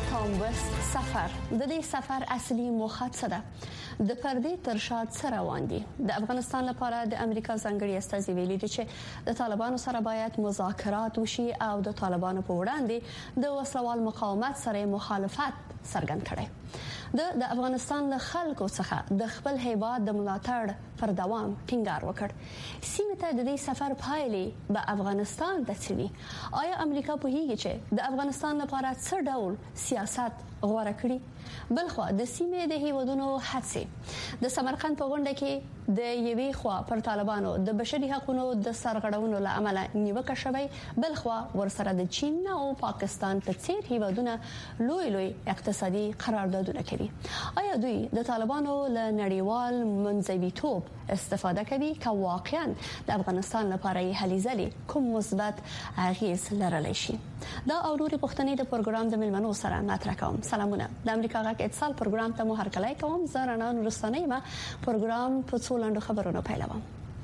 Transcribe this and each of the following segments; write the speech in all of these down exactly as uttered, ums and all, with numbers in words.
ټام وست سفر د دې سفر اصلي موخه څه ده؟ د پردې تر شا څه روان دي؟ د افغانستان لپاره د امریکا ځانګړي استازي ویلي دي چې د طالبانو سره باید مذاکرات وشي او د طالبانو په وړاندې د وسلوال مقاومت سره مخالفت څرګند کړي. د د افغانستان له خلکو څخه د خپل هیواد د ملاتړ پر دوام ټینګار وکړ. سیمه ته د دې سفر پایلې به افغانستان ته څني؟ آیا امریکا په هیڅ چې د افغانستان لپاره څه ډول سیاست غوړه کړی؟ بلخو د سیمې د هیوادونو هڅې د سمرقند په غونډه کې د یوې خوا پر طالبانو د بشري حقوقو د سرغړونو له امله نیوکه شوی، بلخو ورسره د چین او پاکستان په څیر هیوادونه لوی لوی اقتصادي قراردادونه کوي. آیا دوی د طالبانو له نړیوال منځویتوب استفاده کوي که واقعا د افغانستان لپاره هلي ځلې کوم مثبت اغیز لرلی شي؟ دا او نورې پوښتنې د پروګرام د ملمنو سره مطرح کوم. سلامونه. د امریکا غږ اتصال پروګرام ته مو هرکلی کوم. زه رڼا نورستانۍ ما پروګرام په څو لنډو خبرونو پیلوم.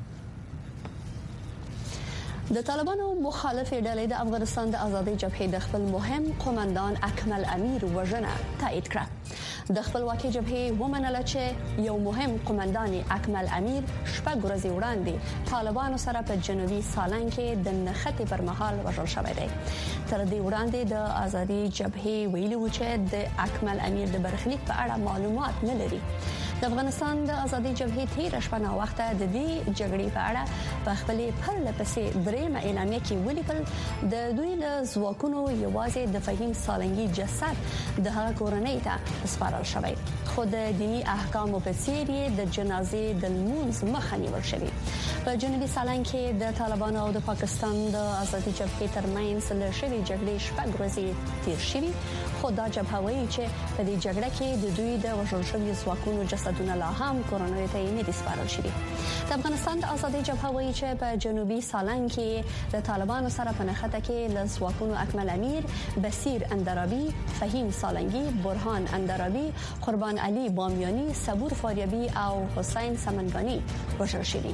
د طالبانو مخالفې ډلې د افغانستان د ازادۍ جبهې د خپل مهم قومندان اکمل امیر وژنه تایید کړه. د خپلواکۍ جبهې ومنله چې یو مهم قومندان اکمل امیر شپږ ورځې وړاندې طالبانو سره په جنوبي سالنګ کې د نښتې پر مهال وژل شوی دی. تر دې وړاندې د ازادۍ جبهې ویلي و چې د اکمل امیر د برخلیک په اړه معلومات نه لري. د افغانستان د ازادۍ جبهې تیر شپه نا وخت د دې جګړې په اړه په خپل پرله پسې درېمه اعلامیه کې ولیکل د دوی له ځواکونو یوازې د فهیم سالنګي جسد د هغه کورنۍ ته سپارل شوی، خو د دینی احکامو په څیر د جنازې د لمونځ مخه نیول شوی. په جنوبي سالنګ کې د طالبانو او د پاکستان د ازادۍ جبهې ترمنځ له شوی جګړې شپږ ورځې تیر شوی، خو دا جبهه وایي چې په دې جګړه کې د دوی د وژل شوی ځواکونو جسدونه لا هم کورنۍ ته نه دي سپارل شوی. د افغانستان د ازادۍ جبهه وایي چې په جنوبي سالنګ کې د طالبانو سره په نښته کې له ځواکونو اکمل امیر، بصیر اندرابي، فهیم سالنګي، برهان اندرابي، قربان علي بامیانی، صبور فاریابي او حسین سمنګانی وژل شوي.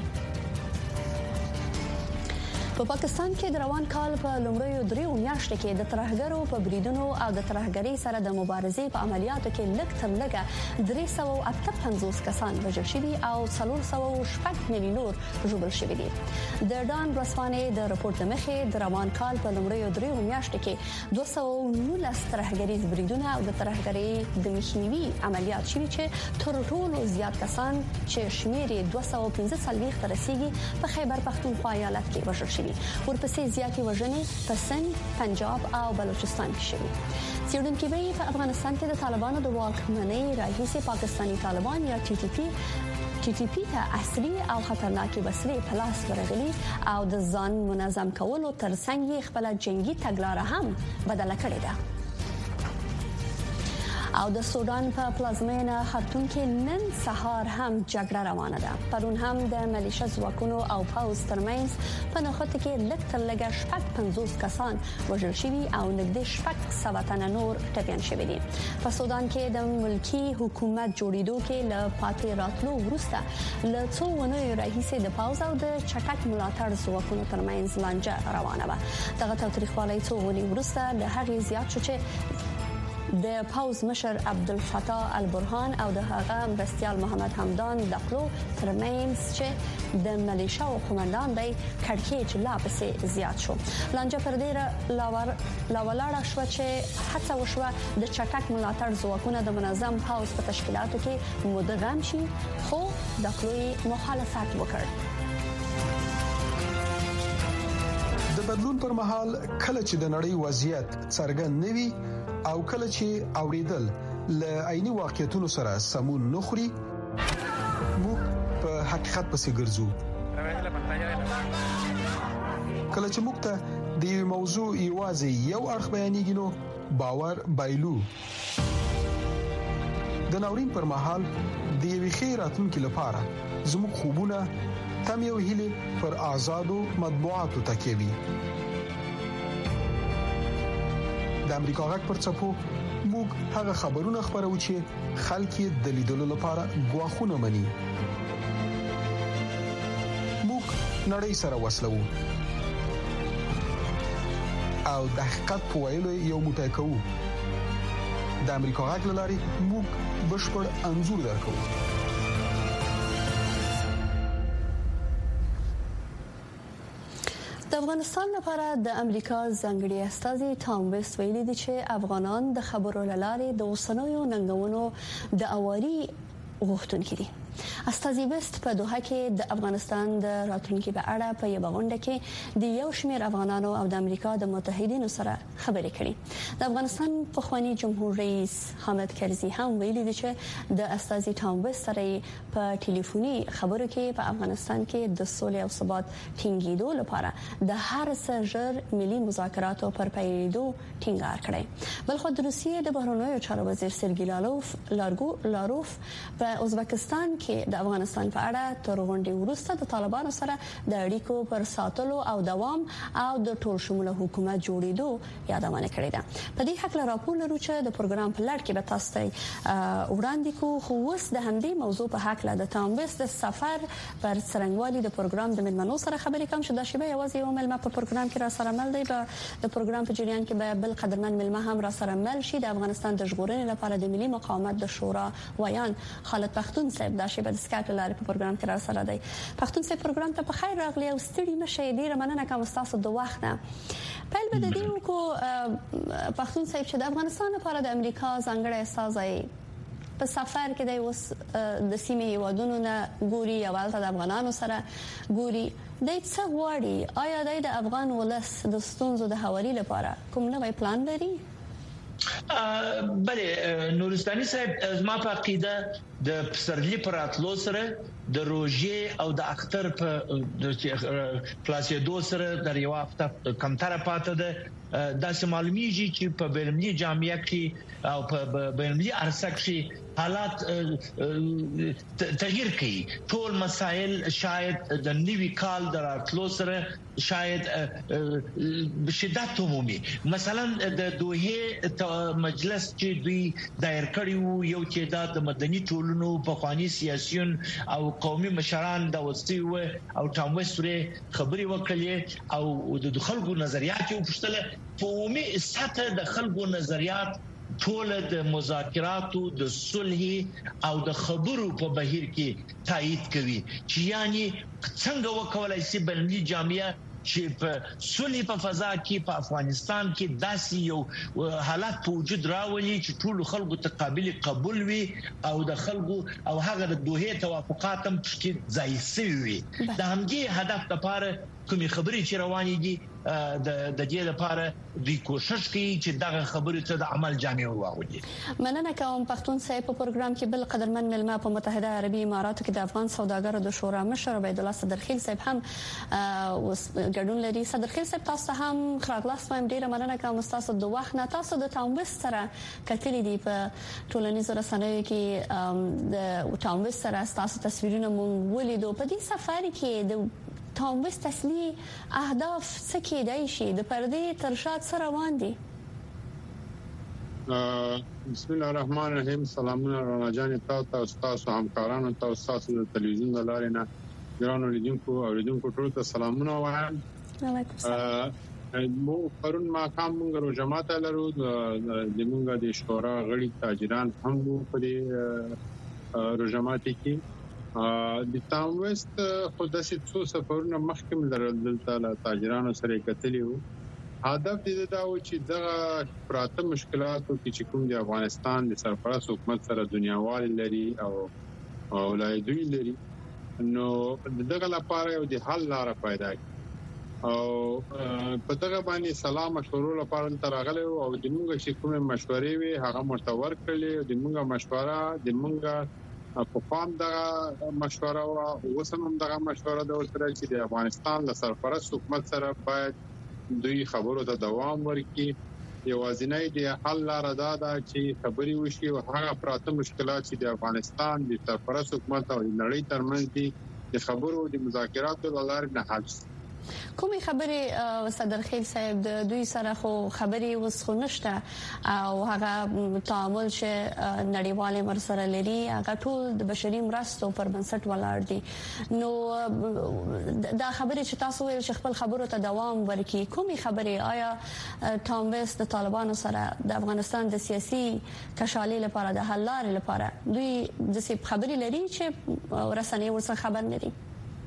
په پاکستان کې د روان کال په لومړیو دریو میاشتو کې د ترهګرو په بریدونو او د ترهګرۍ سره د مبارزې په عملیاتو کې لږ تر لږه درې سوه اته پنځوس کسان وژل شوي او څلور سوه شپږ نوي نور ژوبل شوي دي. د ډان ورځپاڼې د راپور له مخې د روان کال په لومړیو دریو میاشتو کې دوه سوه نولس ترهګریز بریدونه او د ترهګرۍ د مخنیوي عملیات شوي چې تر ټولو زیات کسان چې شمیر یې دوه سوه پنځه څلوېښت ته رسیدي په خیبر پښتونخوا ایالت کې وژل شوي. ورپسې زیاتې وژنې په سند، پنجاب او بلوچستان کې شوي. څېړونکي وايي په افغانستان کې د طالبانو د واکمنۍ راهیسې پاکستاني طالبان یا ټي ټي پی ټي ټي پی ته اصلي او خطرناکې وسلې په لاس ورغلي او د ځان منظم کولو ترڅنګ یې خپل جنگي تګلاره هم بدله کړې ده. او د سودان په پلازمینه خرطوم کې نن سهار هم جګړه روانه ده. پرون هم د ملیشه ځواکونو او پوځ ترمنځ په نښته کې لږ تر لږه شپږ پنځوس کسان وژل شوي او نږدې شپږ سوه تنه نور ټپیان شوي دي. په سودان کې د ملکی حکومت جوړېدو کې له پاتې راتلو وروسته له څو ونیو راهیسې د پوځ او د چټک ملاتړ ځواکونو ترمنځ لانجه روانه وه. دغه تاوتریخوالی څو ونیو وروسته له هغې زیات شو چې د پوځ مشر عبدالفتاح البرهان او د هغه مرستیال محمد حمدان دقلو ترمنځ چې د ملیشه او قومندان دی کړکېچ لا پسې زیات شو. لانجه پر دې لاولاړه شو چې هڅه وشوه د چټک ملاتړ ځواکونه د منظم پوځ په تشکیلاتو کې مدغم شي، خو دقلو مخالفت وکړ. د بدلون پر مهال کله چې د نړۍ وضعیت څرګند نه وي او کله چې اوریدل له عیني واقعیتونو سره سمون نخوري، موږ په حقیقت پسې ګرځو. کله چې موږ ته د یو موضوع یوازې یو اړخ بیانېږي نو باور بایلو. د ناورین پر مهال د یوې ښې راتلونکي لپاره زموږ خوبونه تم یو هیله پر آزادو مطبوعاتو تکیه وي. د امریکا غږ پر څپو موږ هغه خبرونه خبرو چې خلک یې د لیدلو لپاره غواخونه مني. موږ نړۍ سره وصلو او د حقیقت په ویلو یو موټی کوو. د امریکا غږ لاري موږ بشپړ انزور درکو. د افغانستان لپاره د امریکا ځانګړي استازي ټام ویست ویلي دي چې افغانان د خبرو لارې د اوسنیو ننګونو د اواري غوښتونکي دي. استازي ویست په دوحه کې د افغانستان د راتلونکي په اړه په یو غونډه کې د یو شمېر افغانانو او د امریکا د متحدینو سره خبرې کړې. د افغانستان پخوانی جمهور رئیس حامد کرزي هم ویلي دی چې د استازي ټام ویست سره په ټلیفوني خبرو کې په افغانستان کې د سولې او ثبات ټینګېدو لپاره د هر څه ژر ملي مذاکراتو پر پیلېدو ټینګار کړی. بلخو د روسیې د بهرنیو چارو وزیر سرګی لاروف لارګو لاروف په ازبکستان کې د افغانستان په اړه تر غونډې وروسته د طالبانو سره د اړیکو پر ساتلو او دوام او د ټول شموله حکومت جوړېدو یادونه کړې ده. په دې حق له راپور لرو چې د پروګرام په لړ کې به تاسو ته وړاندې کوو. خو اوس د همدې موضوع په حق له د ټام ویست د سفر پر څرنګوالي د پروګرام د ملمنو سره خبرې کوم چې د شیبه یوازې یو ملمه په پروګرام کې را سره مل دی. په د پروګرام په جریان کې به بل قدرمن ملمه هم را سره مل شي. د افغانستان د ژغورنې لپاره د ملي مقاومت د شورا ویان خالد پختون صاحب د شیبه د سکایپ لارې په پروګرام کې را سره دی. پختون صاحب پروګرام ته په خیر راغلی او ستړي مشه. ډیره مننه کوم تاسو د وخت نه. پیل به د دې کو پختون صاحب چې د افغانستان لپاره د امریکا ځانګړي استازي په سفر کې د اوس د سیمې هیوادونو نه ګوري او د افغانانو سره ګوري. د څه غواړي؟ آیا د افغان ولس د ستونزو د حوالي لپاره کوم نوې پلان لري؟ بله نورستاني صاحب زما په عقیده د پسرلی پر اتلو سره د روژې او د اختر په خلاصېدو سره د یو هفته کمتره پاتې ده. داسې معلومیږي چې په بین‌المللي جامعه کې او په بین‌المللي عرصه کې حالات تغییر کوي. ټول مسائل شاید د نوي کال د راتلو سره شاید بشدت عمومي. مثلا د دوحه مجلس چې دوی دایر کړی وو یو چې د مدني ټولنو په خواني سیاسيون او قومي مشران د وستي و او ټام ویست خبري وکړي او د خلکو نظریات یو پښتله په عمومي سطح د خلکو نظریات ټول د مذاکراتو د صلح او د خبرو په بهیر کې تایید کوي چې یعنی څنګه وکولای شي بلنی جامعه چې په صلح په فضا کې په افغانستان کې داسې یو حالات په وجود راولي چې ټول خلکو ته قابل قبول وي او د خلکو او هغه د دوه توافقات هم پکې ځای شوي. د همدې هدف لپاره کومې خبرې چې روانې دي د د دې لپاره دوی کوشش کوي چې دغه خبرې ته د عمل جامع واغوي. مننه کوم پختون صاحب. په پروګرام کې بل قدرمن ملما په متحده عربي اماراتو کې د افغان سوداګرو د شورا مشر عبد الله صدرخیل صاحب هم ګډون لري. صدرخیل صاحب تاسو هم خلاص وایم. ډیره مننه کوم تاسو د وخت نه. تاسو د ټام ویست سره کتلې دي په ټولنیزو رسنیو کې د ټام ویست سره تاسو تصویرونه مونږ ولیدو. په دې سفر کې د ټام ویست اصلي اهداف څه کېدای شي؟ د پردې تر شا څه روان دي؟ بسم الله الرحمن الرحیم. سلامونه رانا جان تاسو او تاسو همکارانو ته تاسو د تلویزیون د لارې نه ګرانو لیدونکو او لیدونکو ټول ته سلامونه وایم. علیکم السلام. مو پرون ما کوم موږ جماعت لرو د موږ د شورا غړي تاجران هم په دې روجمات کې د ټام ویست خو د څو سفرونو مخکې دلته تاجرانو سره کتلی وو. هدف دې دا و چې دغه پراته مشکلاتو کې کوم د افغانستان د سرپرست حکومت سره دنیاوال لري او ولایتوي لري نو دغه لپاره یو د حل لار پیدا کړي او په دغه باندې سلام مشورو لپاره ترغله او د موږ چې کومه مشورې وي هغه مرتور کړي. د موږ مشوره د موږ په فهم دغه مشوره او وسمم دغه مشوره د ورسره چې د افغانستان د سرپرست حکومت سره باید دوی خبرو ته دوام ورکړي. یوازینۍ د حل لار ده چې خبري وشي او هغه پراته مشکلات چې د افغانستان د سرپرست حکومت او نړۍ ترمنځ دي د خبرو د مذاکراتو لپاره نه حل شي. کومې خبرې صدرخیل صاحب د دوی سره خو خبرې وس خو نشته او هغه تعامل چې نړیوال مرسره لري هغه ټول د بشري مرستو پر بنسټ ولاړ دي نو دا خبرې چې تاسو ویل چې خپل خبرو ته دوام ورکړي کومې خبرې آیا ټام ویست د طالبانو سره د افغانستان د سیاسي کشالي لپاره د حل لارې لپاره دوی د څه خبرې لري چې رسنۍ ورڅخه خبر نه دي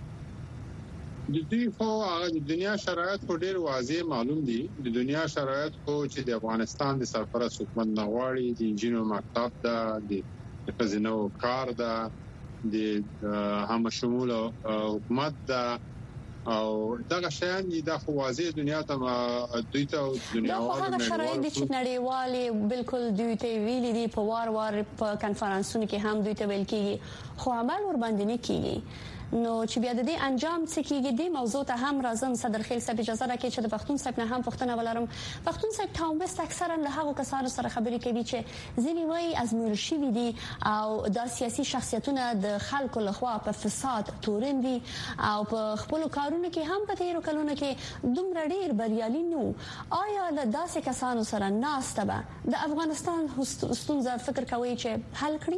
د دوی خو هغه د دنیا شرایط خو ډیر واضح معلوم دي د دنیا شرایط خو چې د افغانستان د سرپرست حکومت نغواړي د انجینو مکتب دا د خزینو کار دا د هم شمول حکومت دا او دغه شیان د خو واضح دنیا ته دوی ته دنیا هغه شرایط چې نړیوالې بالکل دوی ته ویلي دي په وار وار په کانفرنسونو کې هم دوی ته ویل کیږي خو عمل ور باندې نه کیږي نو چې بیا د دې انجام څه کیږي د موضوع ته هم راځم صدرخیل صاحب اجازه راکړئ چې د پښتون صاحب نه هم پښتنه ولرم پښتون صاحب ټام ویست اکثرا له هغو کسانو سره خبرې کوي چې ځینې وایي ازمویل شوي دي او دا سیاسي شخصیتونه د خلکو لخوا په فساد تورن دي او په خپل کارونو کې هم په تیرو کلونو کې دومره ډیر بریالي نو آیا له داسې کسانو سره ناسته به د افغانستان ستونزه فکر کوي چې حل کړي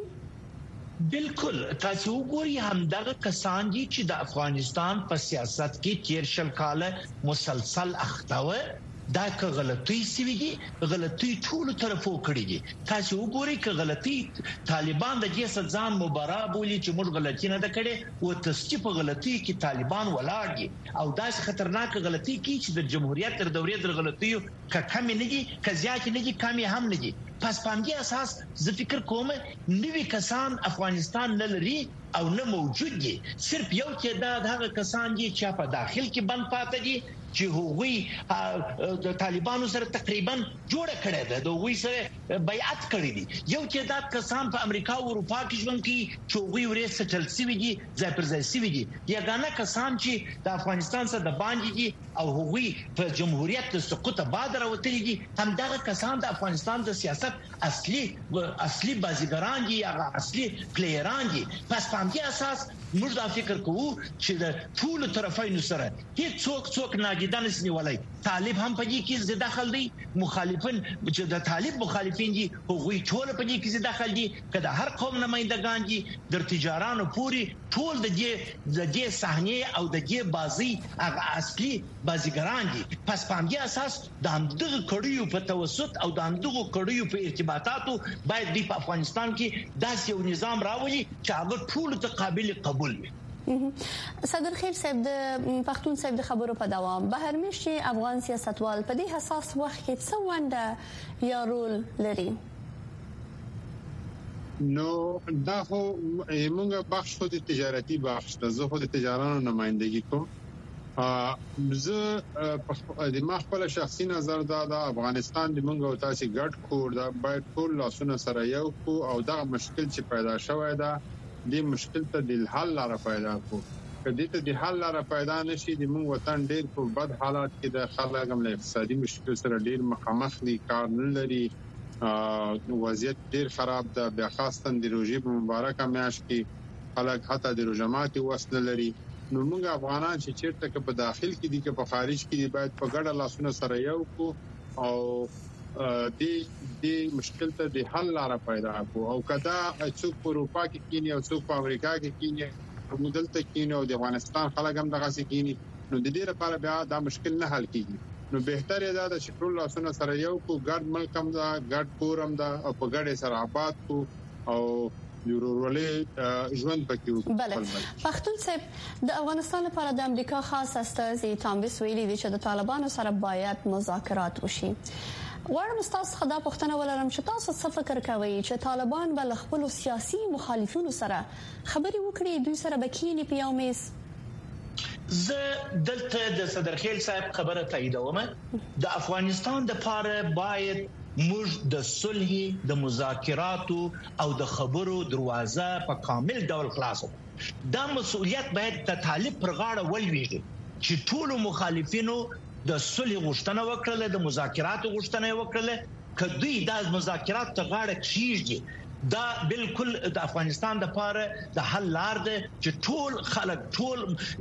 بالکل تاسو وګورئ همدغه کسان دي چې د افغانستان په سیاست کې تیر شل کاله مسلسل اخته و دا که غلطي سوي دي غلطي ټول طرفو کړی دي تاسو وګورئ که غلطي طالبان د دې سزان مباراه بولی چې موږ غلطي نه کړې او تصدیق په غلطي کې طالبان ولاړ دي او دا خطرناک غلطي کې چې د جمهوریت تر دورې د غلطیو که کم نه دي که زیات نه دي کم هم نه دي پس پامدې اساس زه فکر کوم نوې کسان افغانستان نه لري او نه موجود دي صرف یو تعداد هغه کسان دي چې په داخل کې بند پاتې دي چې هغوی د طالبانو سره تقریبا جوړه کړې ده د هغوی سره بیعت کړی دي یو تعداد کسان په امریکا او اروپا کې ژوند کوي چې هغوی ورې سټل سوي دي ځای پر ځای سوي دي یګانه کسان چې د افغانستان سره د باندې دي او هغوی په جمهوریت د سقوط بعد راوتلي دي همدغه کسان د افغانستان د سیاست اصلي اصلي بازیګران دي هغه اصلي پلیران دي پس په همدې اساس موږ دا فکر کوو چې د ټول طرفینو سره هیڅ څوک څوک ناجیدان نسنی ولای طالب هم پدې کې زده داخل دي مخالفین چې د طالب مخالفین دي هغوی ټول پدې کې زده داخل دي کله هر قوم نمائندگان دي د تجارانو پوری ټول د دې د دې صحنه او د دې بازي هغه اصلي بازیګران دي پس په همدې اساس د همدغه کړیو په توسط او د همدغه کړیو په ارتباطاتو باید د افغانستان کې داسې یو نظام راولي چې هغه ټول ته قابل قبول وي صدرخیل صاحب د پښتون صاحب د خبرو په دوام بهرمش چې افغان سیاستوال په دې حساس وخت کې څه ونده یا رول لري نو دا خو موږ بخش خو د تجارتي بخش د زه خو د تجارانو نمائندګي کوم زه د ما خپل شخصي نظر دا د افغانستان د موږ او تاسو ګډ کور دا باید ټول لاسونه سره یو کو او دا مشکل چې پیدا شوی دا د مشکل ته د حل لپاره پیدا کو کدی ته د حل لپاره پیدا نشي د موږ وطن ډیر په بد حالات کې د خلک هم له اقتصادي مشکل سره ډیر مخامخ دي کار نه لري وضعیت ډیر خراب ده بیا خاصه د روزي په مبارکه میاشت کې خلک حتی د روزماتي وسنه لري نو موږ افغانان چې چیرته کې په داخل کې دي کې په خارج کې دي باید په ګډه لاسونه سره یو کو او د دې مشکل ته د حل لپاره پیدا کو او کدا څوک په اروپا کې کینی او څوک په امریکا کې کینی او دلته کینی او د افغانستان خلک هم دغه څه کینی نو د دې لپاره بیا دا مشکل نه حل کیږي نو بهتر دی دا چې ټول لاسونه سره یو کو ګډ ملک هم دا ګډ کورم دا او په ګډه سره آباد کو او یورولې ژوند پکې وکړي بله پښتون صاحب د افغانستان لپاره د امریکا خاص استازي ټام ویست ویلي دی چې د طالبانو سره باید مذاکرات وشي غواړم تاسو خدا پښتنه ولرم چې تاسو څه فکر کوئ چې طالبان بل خپل سیاسي مخالفینو سره خبري وکړي دوی سره بکینی په یو میز زه دلته د صدرخیل صاحب خبره تاییدوم د افغانستان د لپاره باید موږ د صلح د مذاکراتو او د خبرو دروازه په کامل ډول خلاصو دا مسؤلیت باید د طالب پر غاړه ولويږي چې ټول مخالفینو د صلح غوښتنه وکړه د مذاکراتو غوښتنه وکړه کدی د مذاکرات ته غاړه کیږي دا بالکل د افغانستان د پاره د حل لار ده چې ټول خلک ټول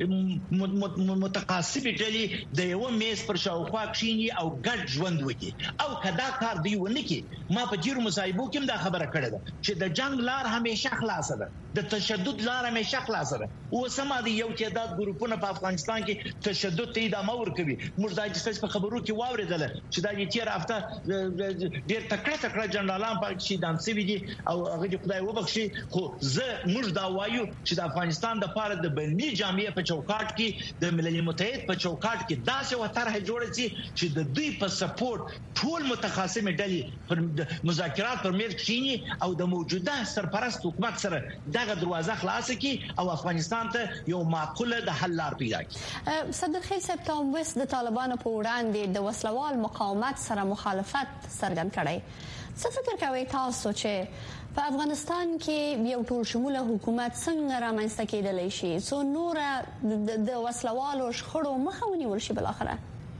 متقاصب ډلې د یو میز پر شاوخوا کښینی او ګډ ژوند وکړي او کدا کار دی ونه کې ما په جیرو مصايبو کې دا خبره کړې ده چې د جنگ لار همیشه خلاصه ده د تشدد لار همیشه خلاصه ده او سم دي یو تعداد ګروپونه په افغانستان کې تشدد ته ادامه ورکوي موږ دا چې په خبرو کې واوریدل چې دا یې تیر هفته ډېر تکړه تکړه جنرالان په شیدان سوي دي او هغه د خدای وبخشي خو زه موږ دا وایو چې د افغانستان د پاره د بیني جامعه په چوکاټ کې د ملل متحد په چوکاټ کې داسې وطرح جوړ شي چې د دوی په سپورټ ټول متخاصم ډلې پر مذاکرات پر میز کښینی او د موجوده سرپرست حکومت سره دغه دروازه خلاص کړي او افغانستان ته یو معقوله د حل لار پیدا کړي. صدر خیل صاحب تام وست د طالبانو په وړاندې د وسلوال مقاومت سره مخالفت څرګند کړی. څه فکر کوي تاسو چې په افغانستان کې یو ټول شموله حکومت څنګه رامنځته کېدلی شي څو نور د وسلوالو شخړو مخه ونیول شي بل اخره؟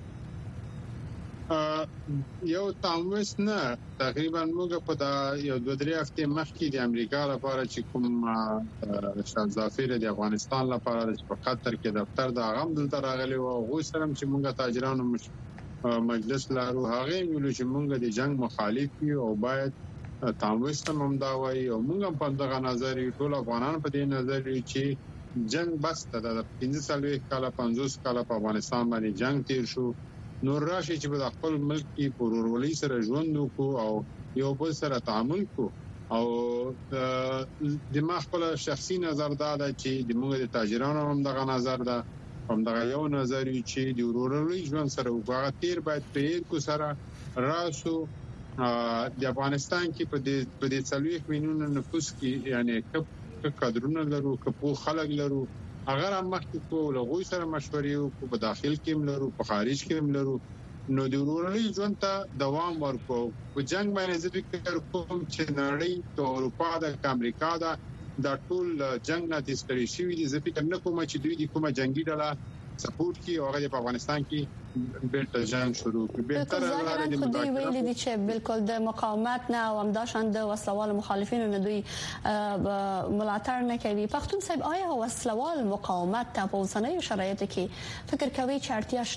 یو تاموس نه تقریبا موږ په دا یو دوه درې هفته مخکې د امریکا لپاره چې کوم شاه ظفر د افغانستان لپاره په قطر کې دفتر د اغم دلته راغلی او غو سره چې موږ تاجرانو مجلس لارو هغه ویلو چې موږ د جنگ مخالف یو او باید تاموس ته ممدا وای او موږ په دغه نظر ټول افغانان په دې نظر چې جنگ بس ته د پنځه سالو کاله پنځوس کاله په افغانستان باندې جنگ تیر شو نور راشي چې په خپل ملک کې پرورولي سره ژوند وکړو او یو بل سره تعامل کو او د ما خپل شخصي نظر دا ده چې د موږ د تاجرانو هم دغه نظر ده هم دغه یو نظر چې د ورورولي ژوند سره وګړه تیر باید پرې کو سره راسو د افغانستان کې په دې په دې څلويخ مليون نفوس کې یعنی کپ کډرونه لرو کپو خلک لرو اگر هم مخکې کو لغوي سره مشورې وکړو په داخل کې لرو په خارج کې لرو نو د ورورولي ژوند ته دوام ورکو په جنگ باندې زه فکر کوم چې نړۍ د اروپا د امریکا د ټول جنگ نه تستری شي دي زه فکر نه کوم چې دوی د کومه جنگي ډله سپورټ کی او هغه په افغانستان کې بیرته جنگ شروع کړي به تر لاره د مذاکرات ویلي دي چې بالکل د مقاومت نه او همداشان د وسلوال مخالفینو نه دوی ملاتړ نه کوي. پښتون صاحب آیا وسلوال مقاومت ته په اوسنیو شرایطو کې فکر کوي چې اړتیا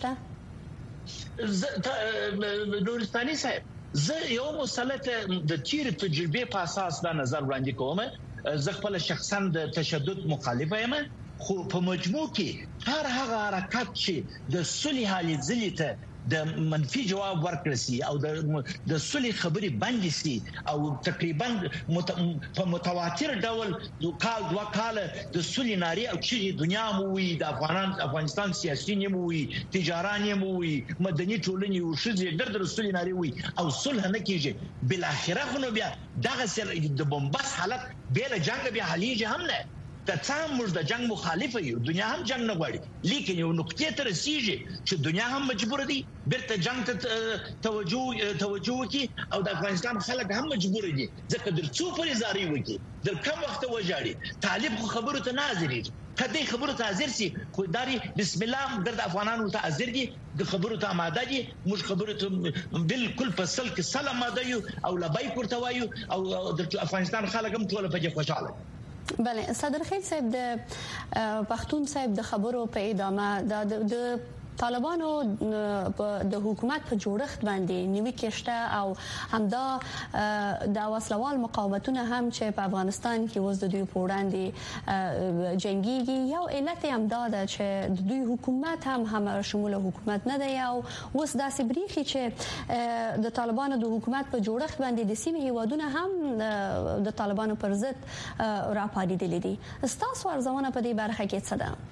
شته؟ نورستاني صاحب زه یو مسلط د تیر تجربه په اساس دا نظر وړاندې کوم زه خپل شخصا د تشدد مخالفه یم خو په مجموع کې هر هغه حرکت چې د صلح حالي ځلې ته د منفي جواب ورکړي او د د صلح خبري باندې سي او تقریبا مت... په متواتر ډول د کال دوه کال د صلح ناري او چې دنیا مو وي د افغانان افغانستان سیاسي نیمو وي تجاران نیمو وي مدني ټولنې او شذ در در صلح ناري وي او صلح نه کیږي بل اخره خو بیا دغه سره د بمبس حالت بیل جنگ بیا حلیږي هم نه د څام موږ د جنگ مخالفه یو دنیا هم جنگ نه غواړي لیکن یو نقطه ته رسیږي چې دنیا هم مجبور دي بیرته جنگ ته توجه توجه وکړي او د افغانستان خلک هم مجبور دي ځکه در څو پرې زاري وکړي در کوم وخت وژاړي طالب خبرو ته ناظري کدی خبرو ته حاضر سي خو داري بسم الله ګرد افغانانو ته حاضر دي د خبرو ته آماده دي موږ خبرو ته بالکل په سل کې سلام آماده یو او لبای ورته وایو او د افغانستان خلک هم ټول په کې خوشاله. بله صدر خیل صاحب د پښتون صاحب د خبرو په ادامه د طالبانو د حکومت په جوړښت باندې نیوي کېشته او همدا د وسلوال مقاومتونه هم چې په افغانستان کې وز د دوی په وړاندې جنگيږي یو علت هم دا ده چې د دوی حکومت هم هم شموله حکومت نه دی او وس داسې بریخي چې د طالبانو د حکومت په جوړښت باندې د سیمې هیوادونه هم د طالبانو پر ضد راپاریدلي دي. ستاسو ارزونه په دې برخه کې څه ده؟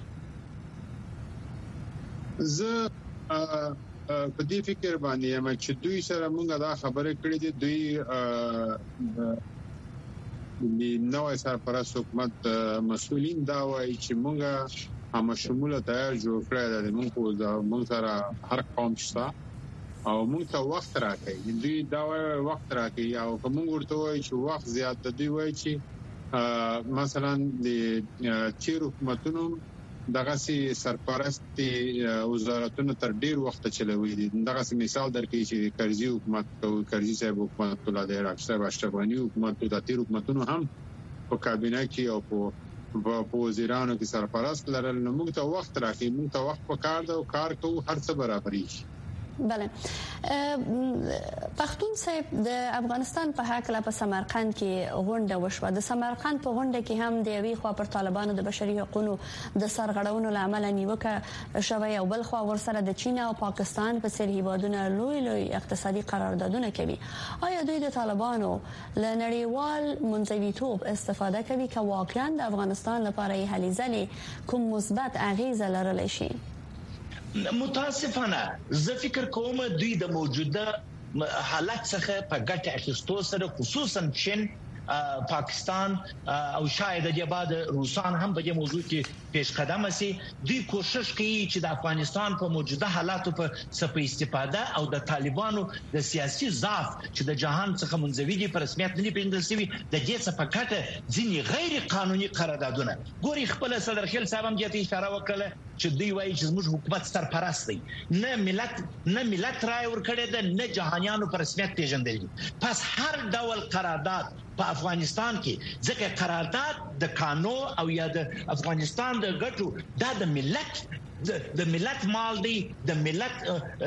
زه په دې فکر باندې یم چې دوی سره موږ دا خبره کړې دي دوی د نوې سرپرست حکومت مسؤلین دا وایي چې موږ هم شموله تیار جوړ کړی دی موږ د موږ سره هر قوم شته او موږ ته وخت راکړي دوی دا وخت راکړي او کوم ورته وایي چې وخت زیات دی وایي چې مثلا د چیر حکومتونو دغه سي سرپرست وزارتونو تر ډیر وخت چلوي دي. دغه سي مثال درکې چې کرزي حکومت او کرزي صاحب حکومت له ډیر اکثر اشرفاني حکومت او د تیر حکومتونو هم په کابینه کې او په په وزیرانو کې سرپرست لرل. نو موږ ته وخت راکې موږ ته وخت پکار ده او کار کوو هر څه برابرې شي. بله پښتون صاحب د افغانستان په حق لا په سمرقند کې غونډه وشوه. د سمرقند په غونډه کې هم د یوې خوا پر طالبانو د بشري حقوقو د سرغړونو لامل نیوکه شوی او بل خوا ورسره د چین او پاکستان په څیر هیوادونو لوی لوی اقتصادي قراردادونه کوي. آیا دوی د طالبانو له نړیوال منځویتوب استفاده کوي که واقعا د افغانستان لپاره یې هلې ځلې کوم مثبت اغیزه لرلی شي؟ متاسفانه زه فکر کوم دوی د موجوده حالت څخه په ګټه اخیستو سره خصوصا چین پاکستان او شاید د بعد روسان هم په دې موضوع کې پیش قدم سي. دوی کوشش کوي چې د افغانستان په موجوده حالاتو په سپه استفاده او د طالبانو د سیاسي ضعف چې د جهان څخه منځوي دي په رسمیت نه پیژندل شوی د دې څخه کټه ځینې غیر قانوني قراردادونه. ګوري خپل صدر خیل صاحب هم دې اشاره وکړه چې دوی وایي چې زموږ حکومت سرپرست دی، نه ملت نه ملت رائے ورکړي ده نه جهانيانو په رسمیت پیژندل دي. پس هر ډول قرارداد په افغانستان کې ځکه قرارداد د قانون او یا د افغانستان د ګټو دا د ملت د ملت مال دی، د ملت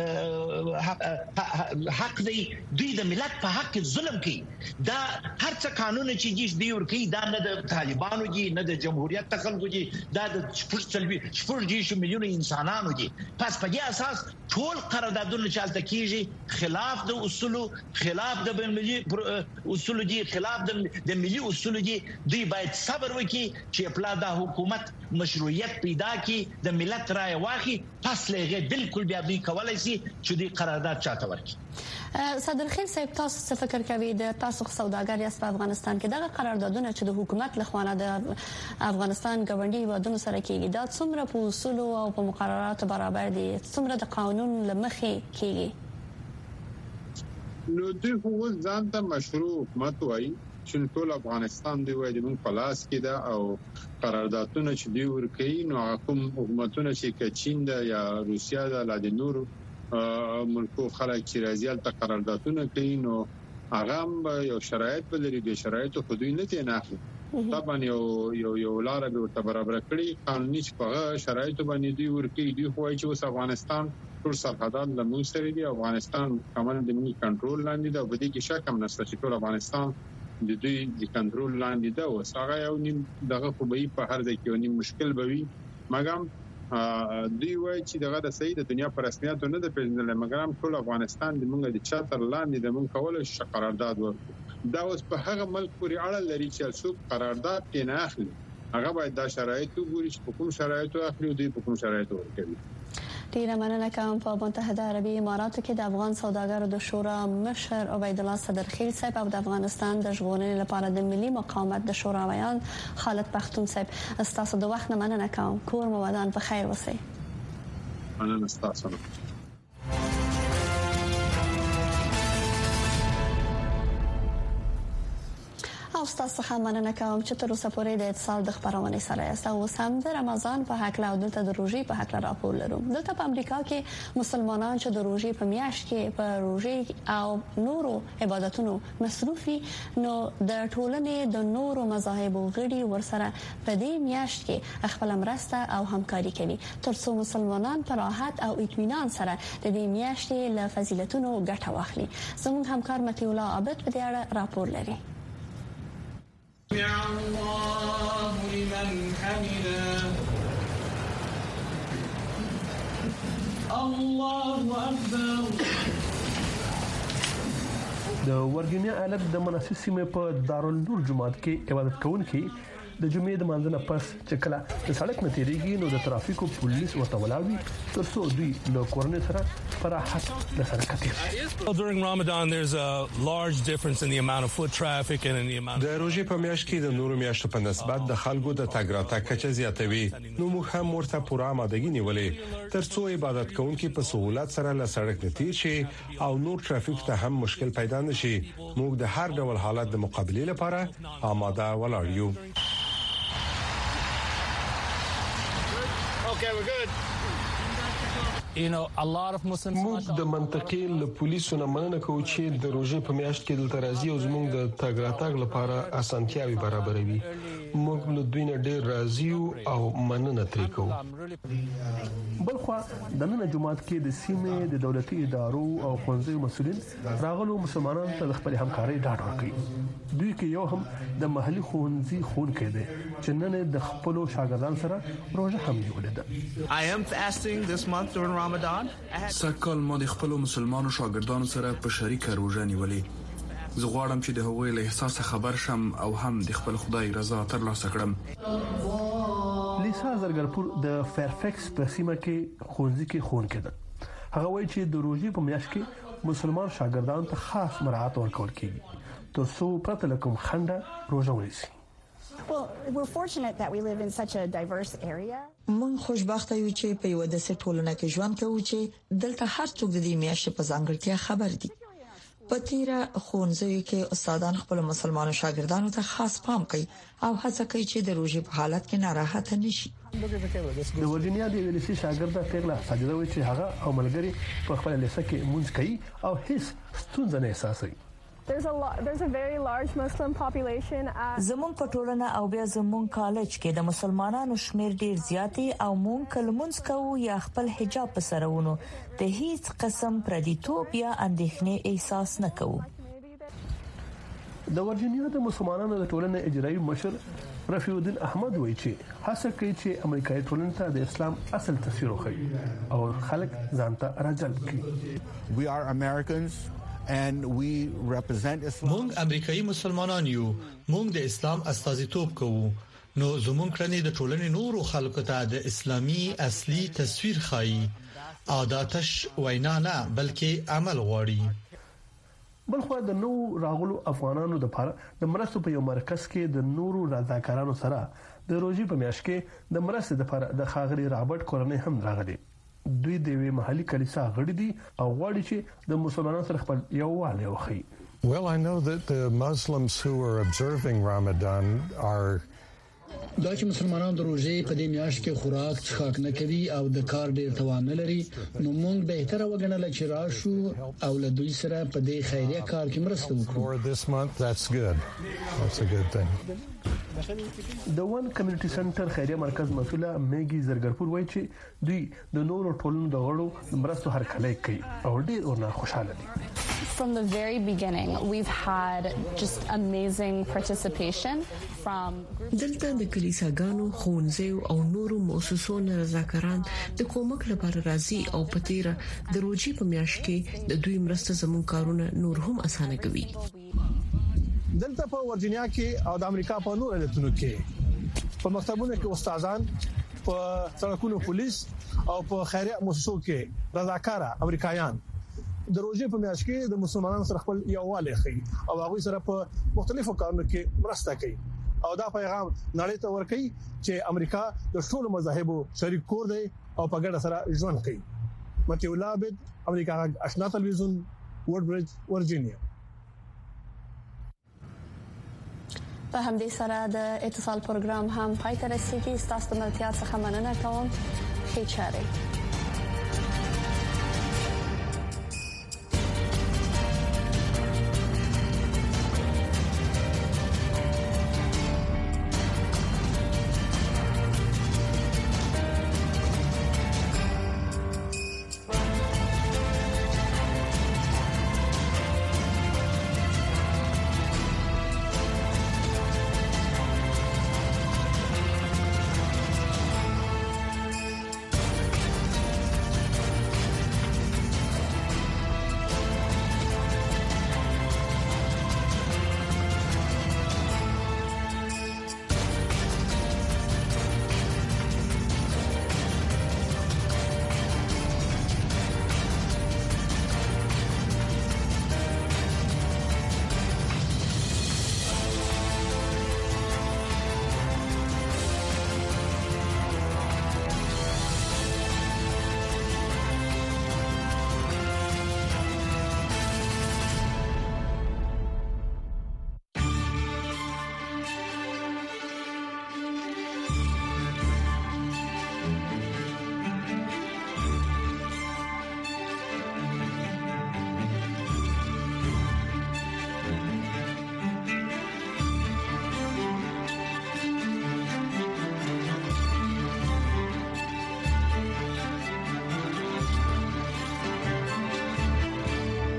حق دی. دوی د ملت په حق ظلم کوي. دا هر څه قانون چې دی ور کوي دا نه د طالبانو دي نه د جمهوریت خلکو دي، دا د شپږ دیش میلیون انسانانو دي. پس په دې اساس ټول قراردادونه چالت کیږي خلاف د اصولو، خلاف د بین ملي اصولو دي، خلاف د ملي اصولو دي. دوی باید صبر وکړي چې خپل د حکومت مشروعیت پیدا کړي، د ملت رائے واخی، پس لغه بالکل بیا دوی کولای شي چې دوی قرارداد چاته ورکړي. صدر خیل صاحب تاسو څه فکر کوي د تاسو سوداګر یاست په افغانستان کې دغه قراردادونه چې د حکومت لخوا د افغانستان ګاونډي هیوادونو سره کیږي دا څومره په اصول او په مقرراتو برابر دي، څومره د قانون لمخې کیږي؟ نو دوی هو ځان ته مشروع حکومت وایي چې ټول افغانستان دی وایي موږ په لاس کې ده او قراردادونه چې دی ورکوي نو کوم حکومتونه چې چین ده یا روسیا ده لا د نور ملکو خلک چې راځي ته قراردادونه کوي نو هغه یو شرایط بلري به شرایط خو دوی نه دي نه اخلي. طبعا یو یو یو لار به ورته برابر کړی قانوني په شرایط باندې دوی ورکوي. دوی خو چې اوس افغانستان ټول سرحدات له موږ سره دي، افغانستان کامل د موږ کنټرول لاندې ده او په دې کې شک هم نشته چې ټول افغانستان د دوی د کنټرول لاندې ده. او هغه یو نیم دغه خو به په هر ځای کې یو نیم مشکل به وي، مګر دوی وایي چې دغه د صحیح د دنیا پر رسمیت نه د پیژندل، مګر ټول افغانستان د موږ د چاتر لاندې د موږ کولای شي قرارداد ورکړو. دا اوس په هغه ملک پورې اړه لري چې څوک قرارداد کې نه اخلي، هغه باید دا شرایط وګوري چې په کوم شرایطو اخلي او دوی په کوم شرایطو ورکوي. ډیره مننه کوم. په متحده عربی اماراتو کې د افغان سوداګرو د شورا مشر عبید الله صدرخیل صاحب او د افغانستان د ژغورنې لپاره د ملي مقاومت د شوراویان خالد پختون صاحب استاسو د وخت نه مننه کوم. کور مو ودان په خیر وسی. مننه استاسو. او تاسو څخه مننه کوم چې تر اوسه پورې د اتصال د خبرونه سره یاست. او سم د رمضان په حق له دلته د روزي په حق راپور لرو. دلته په امریکا کې مسلمانان چې د روزي په میاشت کې په روزي او نورو عبادتونو مصروفي نو د ټولنې د نورو مذاهب غړي ورسره په دې میاشت کې خپل مرسته او همکاري کوي ترڅو مسلمانان په راحت او اطمینان سره د دې میاشتې له فضیلتونو ګټه واخلي. زموږ همکار متي الله عابد په دې اړه راپور لري. الله لمن حمده الله اکبر. د ورګینیا ایالت د مناسب سیمې په دارالنور جماعت کې عبادت کوونکي د جمعې د مانځنه پس چې کله د سړک نه تیریږي نو د ترافیکو پولیس ورته ولاوي ترڅو دوی له کورنۍ سره پر راحت د سړک تیر. During Ramadan there's a large difference in the amount of foot traffic and in the amount د روزي په میاشت کې د نورو میاشتو په نسبت د خلکو د تګ راتګ کچه زیاتوي. نو موږ هم ورته پوره آمادګي نیولې ترڅو عبادت کوونکي په سهولت سره له سړک نه تیر شي او نور ترافیک ته هم مشکل پیدا نشي. موږ د هر ډول حالت د مقابله لپاره آماده ولاړ یو. Okay, we're good. You know, a lot of Muslims موږ د منطقې له پولیسو نه مننه کوو چې د روزې په میاشت کې دلته راځي او زموږ د تګ راتګ لپاره اسانتیاوي برابروي. موږ له دوی نه ډېر راضي او مننه ترې کوو. بلخو د نن جمعات کې د سیمې د دولتي ادارو او ښوونځیو مسؤلین راغلو مسلمانانو ته خپل همکاري ډاډ ورکړي. دوی کې یو هم د محلي ښوونځي ښوونکی دی چې نن د خپل شاګردانو سره روزه هم نیولې ده. I am fasting this month during Ramadan. سکل ما د خپل مسلمانانو شاګردانو سره په شریکه روزه نیولې. زه غواړم چې د هغوی له احساس خبر شم او هم د خپل خدای رضا ترلاسه کړم. لیسا زرګرپور د فیرفیکس په سیمه کې ښوونځي کې ښوونکې ده. هغه وایي چې د روزې په میاشت کې مسلمان شاګردانو ته خاص مراعات ورکول کیږي ترڅو پرته له کوم خنډه روزه ونیسي. Well, we're fortunate that we live in such a diverse area. مون خوشبخته یو چې په یو داسې ټولنه کې ژوند کوو چې دلته هر څوک د دې میاشتې په ځانګړتیا خبر دي. په تیره ښوونځیو کې استادان خپل مسلمانانو شاګردانو ته خاص پام کوي او هڅه کوي چې د روزې په حالت کې ناراحت نشي. د ورجینیا د ویلسي شاګرده پیغله ساجده وایي چې هغه او ملګری په خپل لیسه کې مونږ کوي او هیڅ ستونزه نه احساسوي. There's a lot, there's a very large Muslim population at زمون په ټولنه او بیا زمون کالج کې د مسلمانانو شمیر ډیر زیاتی او مونږ کلمونز کوو یا خپل حجاب په سره ونو د هیڅ قسم پردیتوب یا اندېښنې احساس نه کوو. د ورجینیا د مسلمانانو د ټولنې اجرایي مشر رفیع الدین احمد وایي چې هڅه کوي چې امریکایي ټولنه ته د اسلام اصل تصویر وښيي او خلک ځانته راجلب کړي. We are Americans and we represent Islam. مونږ امریکایي مسلمانان یو. مونږ د اسلام استازیتوب کوو. نو زموږ کړنې د ټولنې نورو خلکو ته د اسلامي اصلي تصویر ښيي. عادتش وینا نه بلکې عمل غواړي. بلخو د نو راغلو افغانانو د لپاره د مرستو په یو مرکز کې د نورو رضاکارانو سره د روزي په میاشت کې د مرستې لپاره د خاغلی رابرټ کورنۍ هم راغلي. دوی د وی محلي کلیسا غړي دي او غواړي چې د مسلمانانو سره خپل یووالی وښيي. Well, I know that the Muslims who are observing Ramadan are دا چې مسلمانانو د روزې په دې میاشت کې خوراک څښاک نه کوي او د کار ډیر توان نه لري نو موږ به تر وګڼل چې راشو او له دوی سره په دې خیریه کار کې مرسته وکړو. This month, that's good. That's a good thing. د ون کمیونټي سنټر خیریه مرکز مسؤله میګي زرګرپور وایي چې دوی د نورو ټولنو د غړو مرستو هرکلی کوي او ډیر ورنه خوشاله دي. From the very beginning, we've had just amazing participation from دلته د کلیساګانو، ښوونځیو او نورو مؤسسو نه رضاکاران د کومک لپاره راځي او په تیره د روزي په میاشت کې د دوی مرسته زموږ کارونه نور هم اسانه کوي. دلته په ورجینیا کې او د امریکا په نورو ایالتونو کې په مکتبونو کې استادان، په سړکونو پولیس او په خیریه مؤسسو کې رضاکار امریکایان د روزي په میاشت کې د مسلمانانو سره خپل یووالی ښيي او هغه سره په مختلفو کارونو کې مرسته کوي او دا پیغام نړۍ ته ورکوي چې امریکا د ټولو مذاهبو شریک کور دی او په ګډه سره ژوند کوي. متي الله عبد، امریکا آشنا تلویزیون، وورډبرج، ورجینیا. په همدې سره د اتصال پروګرام هم پای ته رسیدي. ستاسو د ملتیا څخه مننه کوم. ښه چاره.